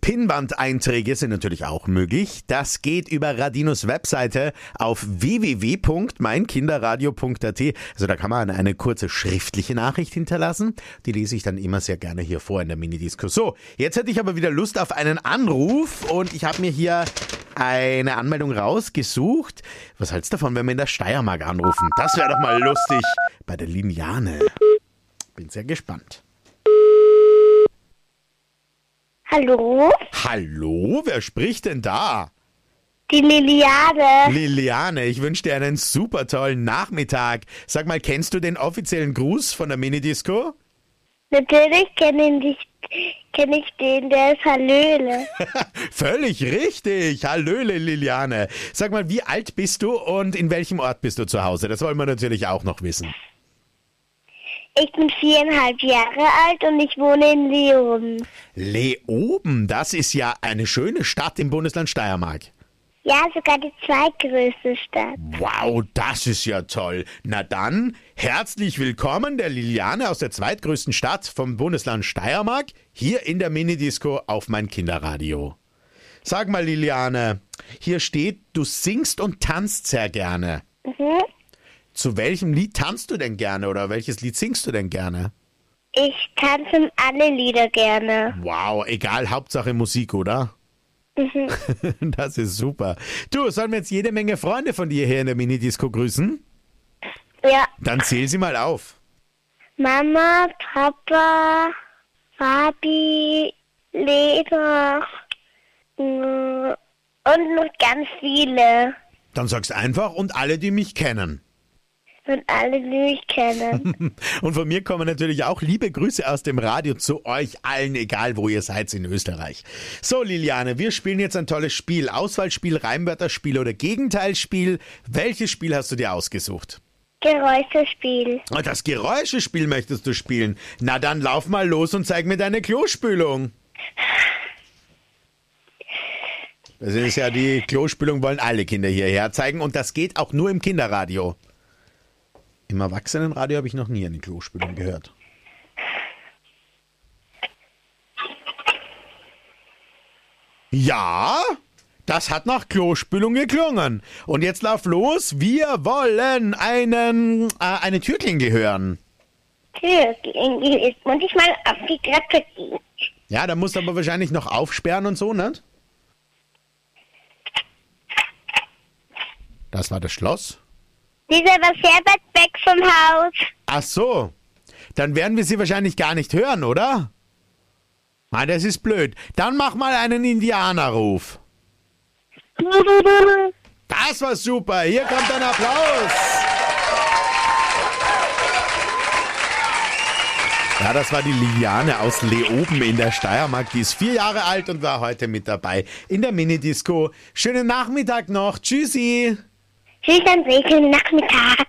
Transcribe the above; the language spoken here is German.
Pinnwand-Einträge sind natürlich auch möglich. Das geht über Radinos Webseite auf www.meinkinderradio.at. Also da kann man eine kurze schriftliche Nachricht hinterlassen. Die lese ich dann immer sehr gerne hier vor in der Minidisco. So, jetzt hätte ich aber wieder Lust auf einen Anruf und ich habe mir hier eine Anmeldung rausgesucht. Was hältst du davon, wenn wir in der Steiermark anrufen? Das wäre doch mal lustig bei der Liliane. Bin sehr gespannt. Hallo? Hallo, wer spricht denn da? Die Liliane. Liliane, ich wünsche dir einen super tollen Nachmittag. Sag mal, kennst du den offiziellen Gruß von der Minidisco? Natürlich kenne ich den, der ist Hallöle. Völlig richtig. Hallöle, Liliane. Sag mal, wie alt bist du und in welchem Ort bist du zu Hause? Das wollen wir natürlich auch noch wissen. Ich bin 4,5 Jahre alt und ich wohne in Leoben. Leoben, das ist ja eine schöne Stadt im Bundesland Steiermark. Ja, sogar die zweitgrößte Stadt. Wow, das ist ja toll. Na dann, herzlich willkommen der Liliane aus der zweitgrößten Stadt vom Bundesland Steiermark, hier in der Minidisco auf mein Kinderradio. Sag mal, Liliane, hier steht, du singst und tanzt sehr gerne. Mhm. Zu welchem Lied tanzt du denn gerne oder welches Lied singst du denn gerne? Ich tanze alle Lieder gerne. Wow, egal, Hauptsache Musik, oder? Mhm. Das ist super. Du, sollen wir jetzt jede Menge Freunde von dir hier in der Minidisco grüßen? Ja. Dann zähl sie mal auf. Mama, Papa, Fabi, Lena und noch ganz viele. Dann sagst einfach und alle, die mich kennen. Und alle, die mich kennen. Und von mir kommen natürlich auch liebe Grüße aus dem Radio zu euch allen, egal wo ihr seid in Österreich. So, Liliane, wir spielen jetzt ein tolles Spiel. Auswahlspiel, Reimwörterspiel oder Gegenteilspiel. Welches Spiel hast du dir ausgesucht? Geräuschespiel. Das Geräuschespiel möchtest du spielen. Na dann lauf mal los und zeig mir deine Klospülung. Das ist ja die Klospülung, wollen alle Kinder hierher zeigen und das geht auch nur im Kinderradio. Im Erwachsenenradio habe ich noch nie eine Klospülung gehört. Ja, das hat nach Klospülung geklungen. Und jetzt lauf los, wir wollen eine Türklingel hören. Türklingel ist. Muss ich mal auf die Treppe gehen? Ja, da musst du aber wahrscheinlich noch aufsperren und so, ne? Das war das Schloss. Die ist aber sehr weit weg vom Haus. Ach so, dann werden wir sie wahrscheinlich gar nicht hören, oder? Ah, das ist blöd. Dann mach mal einen Indianerruf. Das war super. Hier kommt ein Applaus. Ja, das war die Liliane aus Leoben in der Steiermark. Die ist 4 Jahre alt und war heute mit dabei in der Minidisco. Schönen Nachmittag noch. Tschüssi. Tschüss, dann schönen Nachmittag.